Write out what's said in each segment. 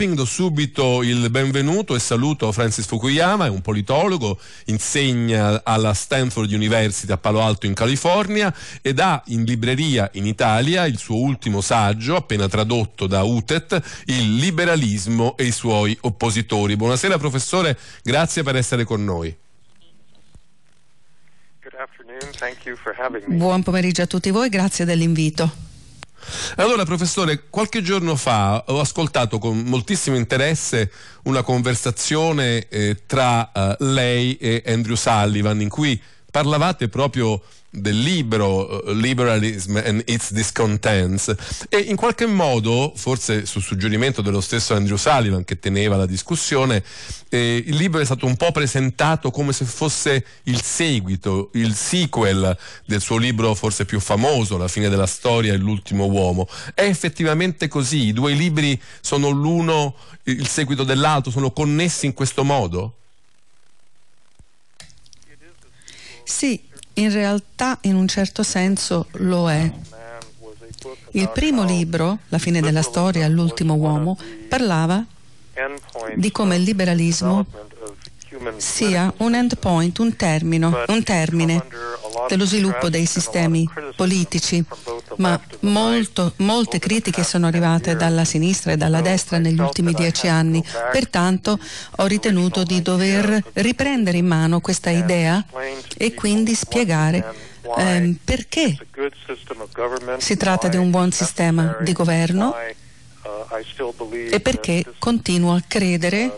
Do subito il benvenuto e saluto Francis Fukuyama, è un politologo, insegna alla Stanford University a Palo Alto in California ed ha in libreria in Italia il suo ultimo saggio, appena tradotto da UTET, Il liberalismo e i suoi oppositori. Buonasera professore, grazie per essere con noi. Buon pomeriggio a tutti voi, grazie dell'invito. Allora professore, qualche giorno fa ho ascoltato con moltissimo interesse una conversazione tra lei e Andrew Sullivan in cui parlavate proprio del libro Liberalism and its Discontents e in qualche modo, forse su suggerimento dello stesso Andrew Sullivan che teneva la discussione, il libro è stato un po' presentato come se fosse il seguito, il sequel del suo libro forse più famoso, La fine della storia e l'ultimo uomo. È effettivamente così? I due libri sono l'uno il seguito dell'altro, sono connessi in questo modo? Sì, in realtà in un certo senso lo è. Il primo libro, La fine della storia, l'ultimo uomo, parlava di come il liberalismo sia un endpoint, un termine dello sviluppo dei sistemi politici, ma molte critiche sono arrivate dalla sinistra e dalla destra negli ultimi 10 anni. Pertanto ho ritenuto di dover riprendere in mano questa idea e quindi spiegare perché si tratta di un buon sistema di governo e perché continuo a credere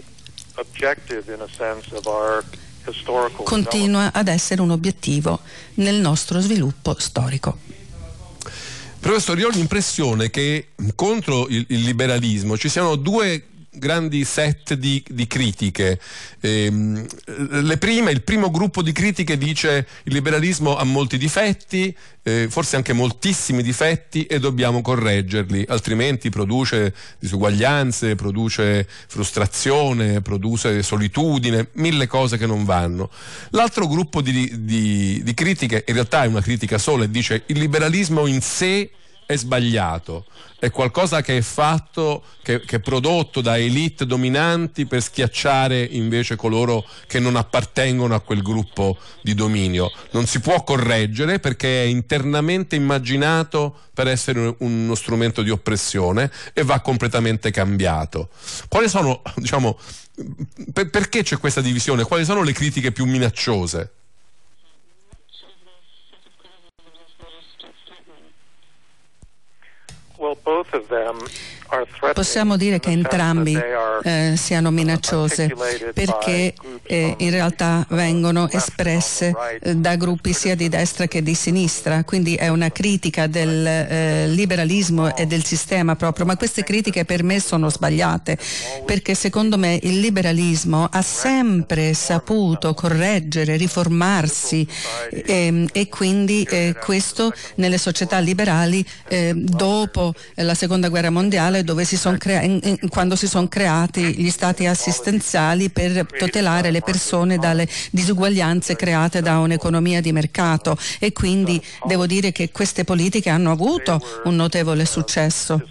continua ad essere un obiettivo nel nostro sviluppo storico. Professore, io ho l'impressione che contro il liberalismo ci siano due grandi set di critiche. Il primo gruppo di critiche dice il liberalismo ha molti difetti, forse anche moltissimi difetti, e dobbiamo correggerli, altrimenti produce disuguaglianze, produce frustrazione, produce solitudine, mille cose che non vanno. L'altro gruppo di critiche in realtà è una critica sola e dice il liberalismo in sé è sbagliato, è qualcosa che è fatto, che è prodotto da elite dominanti per schiacciare invece coloro che non appartengono a quel gruppo di dominio. Non si può correggere perché è internamente immaginato per essere uno strumento di oppressione e va completamente cambiato. Quali sono, perché c'è questa divisione? Quali sono le critiche più minacciose? Possiamo dire che entrambi siano minacciose perché in realtà vengono espresse da gruppi sia di destra che di sinistra, quindi è una critica del liberalismo e del sistema proprio, ma queste critiche per me sono sbagliate perché secondo me il liberalismo ha sempre saputo correggere, riformarsi e quindi questo nelle società liberali dopo la seconda guerra mondiale, dove quando si sono creati gli stati assistenziali per tutelare le persone dalle disuguaglianze create da un'economia di mercato, e quindi devo dire che queste politiche hanno avuto un notevole successo.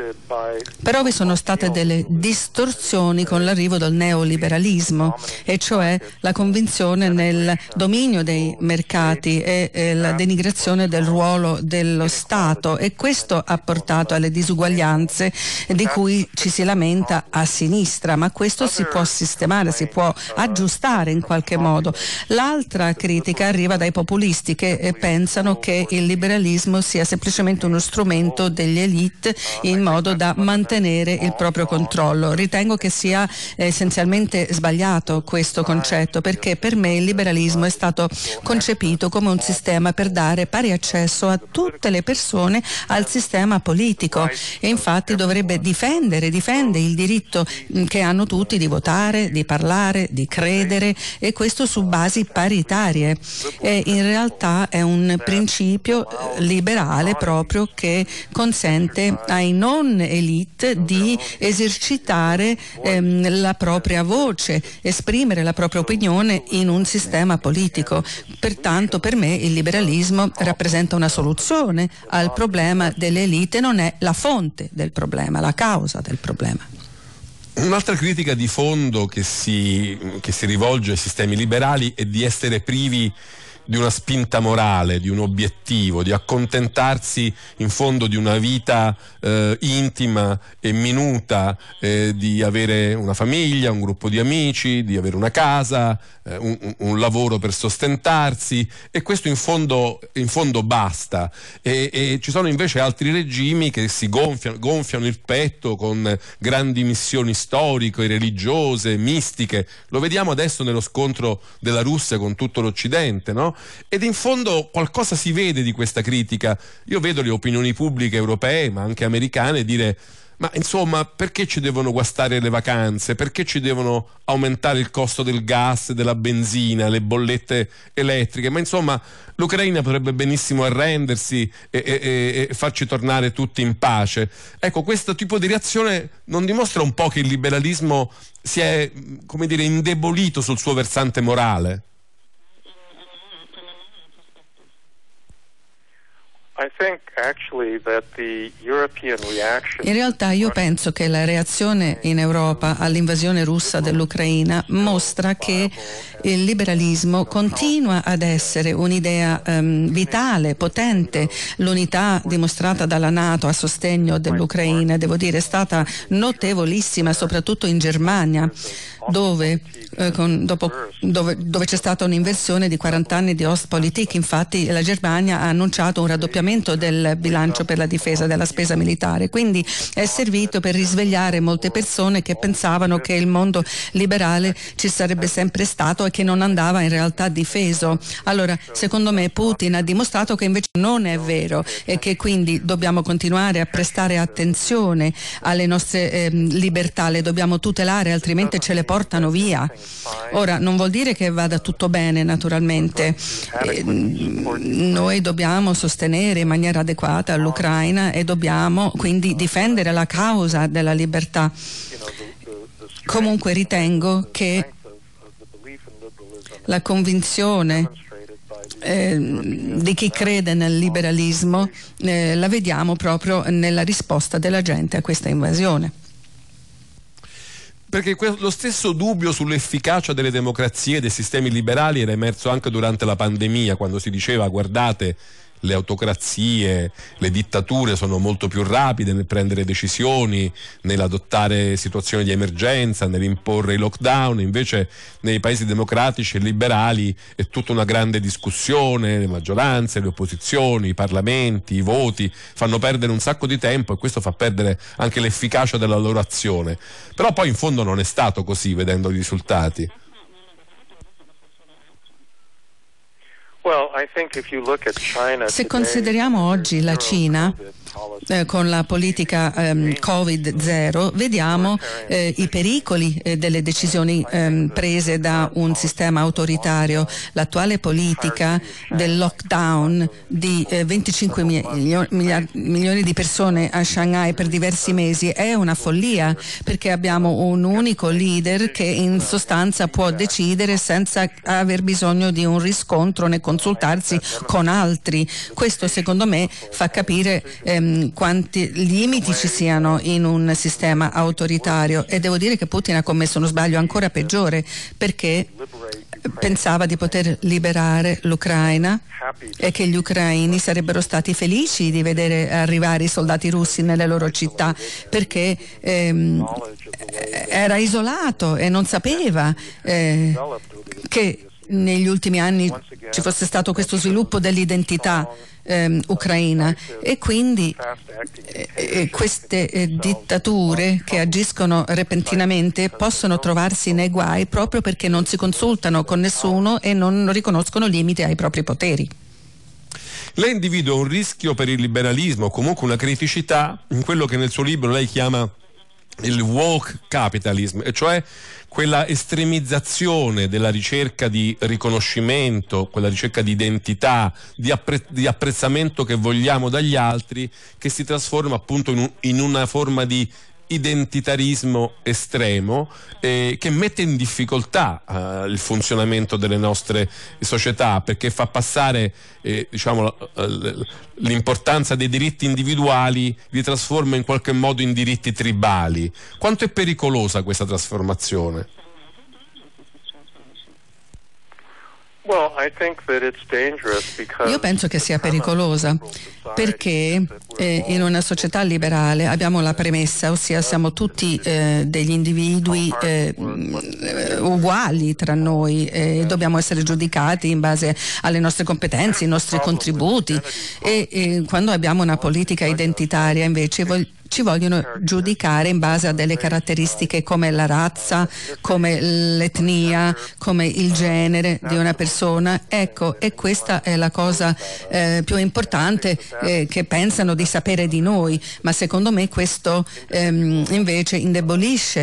Però vi sono state delle distorsioni con l'arrivo del neoliberalismo, e cioè la convinzione nel dominio dei mercati e la denigrazione del ruolo dello Stato, e questo ha portato alle disuguaglianze di cui ci si lamenta a sinistra, ma questo si può sistemare, si può aggiustare in qualche modo. L'altra critica arriva dai populisti che pensano che il liberalismo sia semplicemente uno strumento degli elite in modo da mantenere il proprio controllo. Ritengo che sia essenzialmente sbagliato questo concetto, perché per me il liberalismo è stato concepito come un sistema per dare pari accesso a tutte le persone al sistema politico, e infatti dovrebbe difende il diritto che hanno tutti di votare, di parlare, di credere, e questo su basi paritarie. E in realtà è un principio liberale proprio che consente ai non elite di esercitare la propria voce, esprimere la propria opinione in un sistema politico. Pertanto per me il liberalismo rappresenta una soluzione al problema delle elite, non è la fonte del problema, la causa del problema. Un'altra critica di fondo che si rivolge ai sistemi liberali è di essere privi di una spinta morale, di un obiettivo, di accontentarsi in fondo di una vita intima e minuta, di avere una famiglia, un gruppo di amici, di avere una casa, un lavoro per sostentarsi, e questo in fondo basta. E ci sono invece altri regimi che si gonfiano il petto con grandi missioni storiche, religiose, mistiche. Lo vediamo adesso nello scontro della Russia con tutto l'Occidente, no? Ed in fondo qualcosa si vede di questa critica. Io vedo le opinioni pubbliche europee, ma anche americane, dire: ma insomma, perché ci devono guastare le vacanze? Perché ci devono aumentare il costo del gas, della benzina, le bollette elettriche? Ma insomma, l'Ucraina potrebbe benissimo arrendersi e farci tornare tutti in pace. Ecco, questo tipo di reazione non dimostra un po' che il liberalismo si è, come dire, indebolito sul suo versante morale? In realtà io penso che la reazione in Europa all'invasione russa dell'Ucraina mostra che il liberalismo continua ad essere un'idea vitale, potente. L'unità dimostrata dalla NATO a sostegno dell'Ucraina, devo dire, è stata notevolissima, soprattutto in Germania, dove c'è stata un'inversione di 40 anni di Ostpolitik. Infatti la Germania ha annunciato un raddoppiamento del bilancio per la difesa, della spesa militare, quindi è servito per risvegliare molte persone che pensavano che il mondo liberale ci sarebbe sempre stato e che non andava in realtà difeso. Allora, secondo me Putin ha dimostrato che invece non è vero e che quindi dobbiamo continuare a prestare attenzione alle nostre libertà, le dobbiamo tutelare, altrimenti ce le portano via. Ora, non vuol dire che vada tutto bene, naturalmente. Noi dobbiamo sostenere in maniera adeguata l'Ucraina e dobbiamo quindi difendere la causa della libertà. Comunque ritengo che la convinzione di chi crede nel liberalismo la vediamo proprio nella risposta della gente a questa invasione. Perché lo stesso dubbio sull'efficacia delle democrazie e dei sistemi liberali era emerso anche durante la pandemia, quando si diceva: guardate, le autocrazie, le dittature sono molto più rapide nel prendere decisioni, nell'adottare situazioni di emergenza, nell'imporre i lockdown. Invece nei paesi democratici e liberali è tutta una grande discussione, le maggioranze, le opposizioni, i parlamenti, i voti fanno perdere un sacco di tempo, e questo fa perdere anche l'efficacia della loro azione. Però poi in fondo non è stato così, vedendo i risultati. Se consideriamo oggi la Cina con la politica Covid-0, vediamo i pericoli delle decisioni prese da un sistema autoritario. L'attuale politica del lockdown di 25 milioni di persone a Shanghai per diversi mesi è una follia, perché abbiamo un unico leader che in sostanza può decidere senza aver bisogno di un riscontro né consultarsi con altri. Questo secondo me fa capire quanti limiti ci siano in un sistema autoritario, e devo dire che Putin ha commesso uno sbaglio ancora peggiore, perché pensava di poter liberare l'Ucraina e che gli ucraini sarebbero stati felici di vedere arrivare i soldati russi nelle loro città, perché era isolato e non sapeva che negli ultimi anni ci fosse stato questo sviluppo dell'identità ucraina, e quindi queste dittature che agiscono repentinamente possono trovarsi nei guai proprio perché non si consultano con nessuno e non riconoscono limiti ai propri poteri. Lei individua un rischio per il liberalismo, o comunque una criticità, in quello che nel suo libro lei chiama il woke capitalism, e cioè quella estremizzazione della ricerca di riconoscimento, quella ricerca di identità, di apprezzamento che vogliamo dagli altri, che si trasforma appunto in una forma di identitarismo estremo che mette in difficoltà il funzionamento delle nostre società, perché fa passare l'importanza dei diritti individuali, li trasforma in qualche modo in diritti tribali. Quanto è pericolosa questa trasformazione? Io penso che sia pericolosa perché in una società liberale abbiamo la premessa, ossia siamo tutti degli individui uguali tra noi e dobbiamo essere giudicati in base alle nostre competenze, ai nostri contributi e quando abbiamo una politica identitaria invece ci vogliono giudicare in base a delle caratteristiche come la razza, come l'etnia, come il genere di una persona. Ecco, e questa è la cosa più importante che pensano di sapere di noi, ma secondo me questo invece indebolisce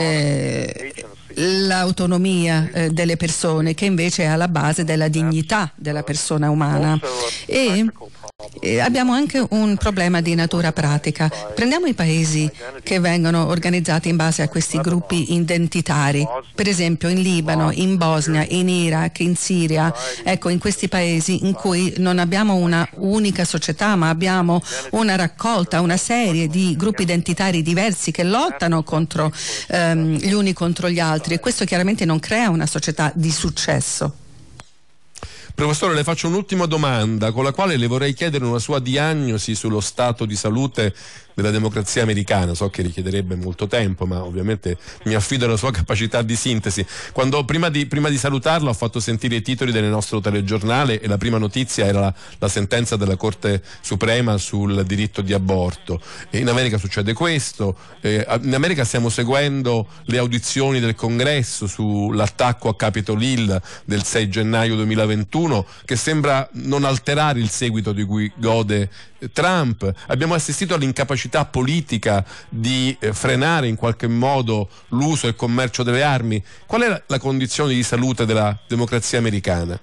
l'autonomia delle persone, che invece è alla base della dignità della persona umana. E abbiamo anche un problema di natura pratica. Prendiamo i paesi che vengono organizzati in base a questi gruppi identitari, per esempio in Libano, in Bosnia, in Iraq, in Siria. Ecco, in questi paesi in cui non abbiamo una unica società, ma abbiamo una raccolta, una serie di gruppi identitari diversi che lottano contro gli uni contro gli altri, e questo chiaramente non crea una società di successo. Professore, le faccio un'ultima domanda con la quale le vorrei chiedere una sua diagnosi sullo stato di salute della democrazia americana. So che richiederebbe molto tempo, ma ovviamente mi affido alla sua capacità di sintesi. Quando prima di salutarla ho fatto sentire i titoli del nostro telegiornale e la prima notizia era la sentenza della Corte Suprema sul diritto di aborto. E in America succede questo, in America stiamo seguendo le audizioni del Congresso sull'attacco a Capitol Hill del 6 gennaio 2021, che sembra non alterare il seguito di cui gode Trump. Abbiamo assistito all'incapacità politica di frenare in qualche modo l'uso e il commercio delle armi. Qual è la condizione di salute della democrazia americana?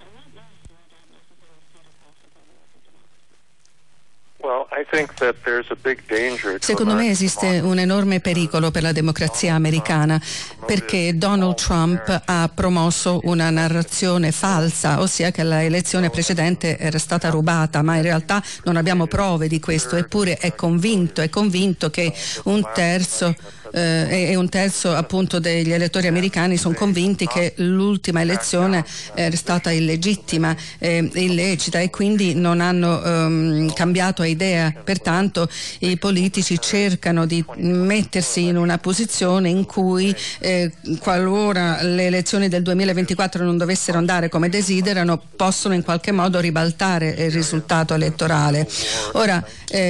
Secondo me esiste un enorme pericolo per la democrazia americana, perché Donald Trump ha promosso una narrazione falsa, ossia che l'elezione precedente era stata rubata, ma in realtà non abbiamo prove di questo, eppure è convinto che un terzo appunto degli elettori americani sono convinti che l'ultima elezione è stata illegittima, illecita, e quindi non hanno cambiato idea. Pertanto i politici cercano di mettersi in una posizione in cui qualora le elezioni del 2024 non dovessero andare come desiderano, possono in qualche modo ribaltare il risultato elettorale. Ora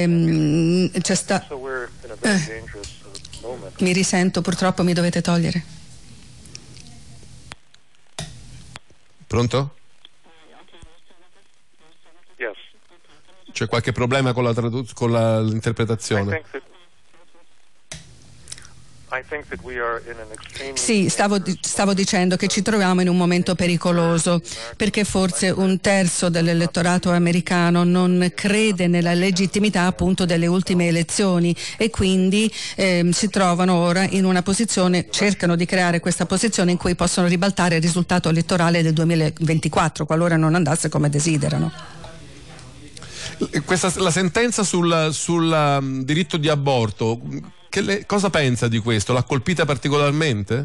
mi risento, purtroppo mi dovete togliere. Pronto? Yes. C'è qualche problema con l'interpretazione? Sì, stavo dicendo che ci troviamo in un momento pericoloso, perché forse un terzo dell'elettorato americano non crede nella legittimità appunto delle ultime elezioni e quindi si trovano ora in una posizione, cercano di creare questa posizione in cui possono ribaltare il risultato elettorale del 2024 qualora non andasse come desiderano. La sentenza sul diritto di aborto, cosa pensa di questo? L'ha colpita particolarmente?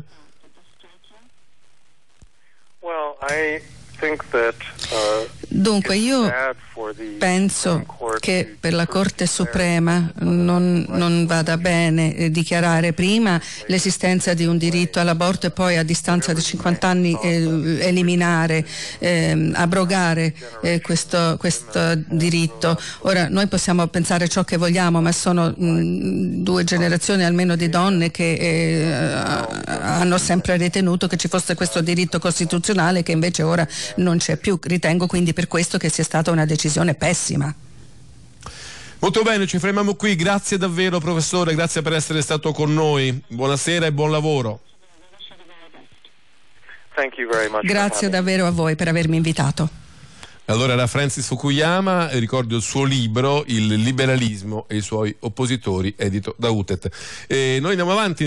Dunque io penso che per la Corte Suprema non vada bene dichiarare prima l'esistenza di un diritto all'aborto e poi a distanza di 50 anni eliminare, abrogare questo diritto. Ora noi possiamo pensare ciò che vogliamo, ma sono 2 generazioni almeno di donne che hanno sempre ritenuto che ci fosse questo diritto costituzionale che invece ora non c'è più. Ritengo quindi per questo che sia stata una decisione pessima. Molto bene, ci fermiamo qui. Grazie davvero professore, grazie per essere stato con noi. Buonasera e buon lavoro. Thank you very much. Grazie davvero a voi per avermi invitato. Allora era Francis Fukuyama, ricordo il suo libro Il liberalismo e i suoi oppositori, edito da UTET. Noi andiamo avanti.